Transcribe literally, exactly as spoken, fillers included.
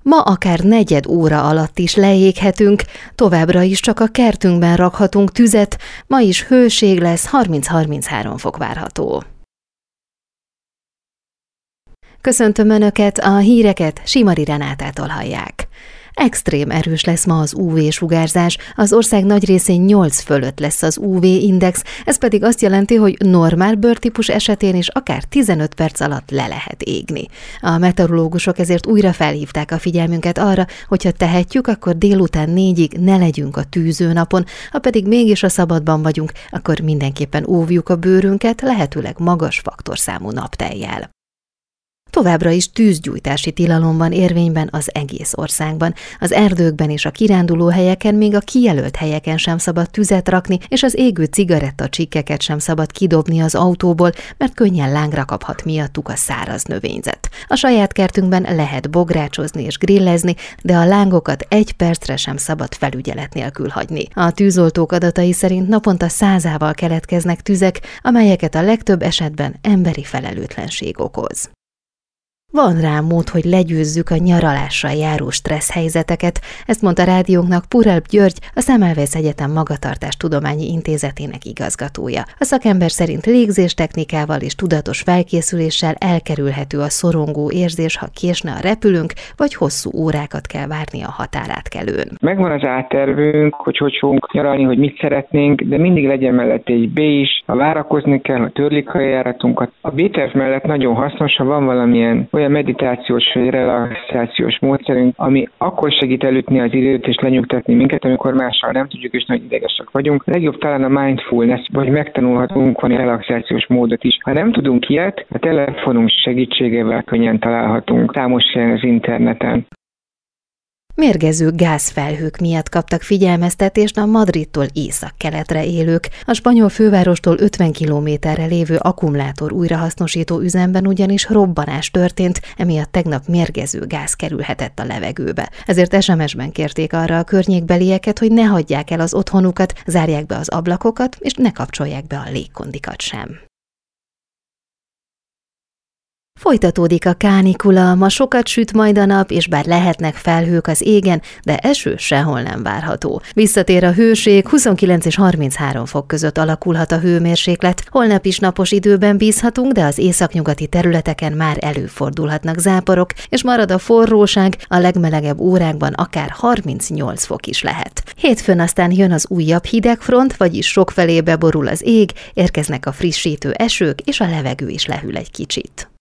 Ma akár negyed óra alatt is leéghetünk, továbbra is csak a kertünkben rakhatunk tüzet, ma is hőség lesz, harminc-harminchárom fok várható. Köszöntöm Önöket, a híreket Simari Renátától hallják. Extrém erős lesz ma az ú vé-sugárzás, az ország nagy részén nyolc fölött lesz az ú vé-index, ez pedig azt jelenti, hogy normál bőrtípus esetén is akár tizenöt perc alatt le lehet égni. A meteorológusok ezért újra felhívták a figyelmünket arra, hogyha tehetjük, akkor délután négyig ne legyünk a tűzőnapon, ha pedig mégis a szabadban vagyunk, akkor mindenképpen óvjuk a bőrünket, lehetőleg magas faktorszámú naptejjel. Továbbra is tűzgyújtási tilalom van érvényben az egész országban. Az erdőkben és a kirándulóhelyeken, még a kijelölt helyeken sem szabad tüzet rakni, és az égő cigarettacsikkeket sem szabad kidobni az autóból, mert könnyen lángra kaphat miattuk a száraz növényzet. A saját kertünkben lehet bográcsozni és grillezni, de a lángokat egy percre sem szabad felügyelet nélkül hagyni. A tűzoltók adatai szerint naponta százával keletkeznek tüzek, amelyeket a legtöbb esetben emberi felelőtlenség okoz. Van rá mód, hogy legyőzzük a nyaralással járó stressz helyzeteket, ezt mondta rádiónknak Purelp György, a Semmelweis Egyetem Magatartástudományi Intézetének igazgatója. A szakember szerint légzéstechnikával és tudatos felkészüléssel elkerülhető a szorongó érzés, ha késne a repülőnk, vagy hosszú órákat kell várni a határátkelőn. Megvan az áttervünk, hogy hogy fogunk nyaralni, hogy mit szeretnénk, de mindig legyen mellett egy B is, ha várakozni kell, ha törlik a járatunkat. A B-terv mellett nagyon hasznos, ha van valamilyen olyan meditációs vagy relaxációs módszerünk, ami akkor segít elütni az időt és lenyugtatni minket, amikor mással nem tudjuk és nagy idegesek vagyunk. Legjobb talán a mindfulness, vagy megtanulhatunk valami relaxációs módot is. Ha nem tudunk ilyet, a telefonunk segítségével könnyen találhatunk számos helyen az interneten. Mérgező gázfelhők miatt kaptak figyelmeztetést a Madridtól északkeletre élők. A spanyol fővárostól ötven kilométerre lévő akkumulátor újrahasznosító üzemben ugyanis robbanás történt, emiatt tegnap mérgező gáz kerülhetett a levegőbe. Ezért es em es-ben kérték arra a környékbelieket, hogy ne hagyják el az otthonukat, zárják be az ablakokat, és ne kapcsolják be a légkondikat sem. Folytatódik a kánikula, ma sokat süt majd a nap, és bár lehetnek felhők az égen, de eső sehol nem várható. Visszatér a hőség, huszonkilenc és harminchárom fok között alakulhat a hőmérséklet. Holnap is napos időben bízhatunk, de az északnyugati területeken már előfordulhatnak záporok, és marad a forróság, a legmelegebb órákban akár harmincnyolc fok is lehet. Hétfőn aztán jön az újabb hidegfront, vagyis sokfelé beborul az ég, érkeznek a frissítő esők, és a levegő is lehűl egy kicsit.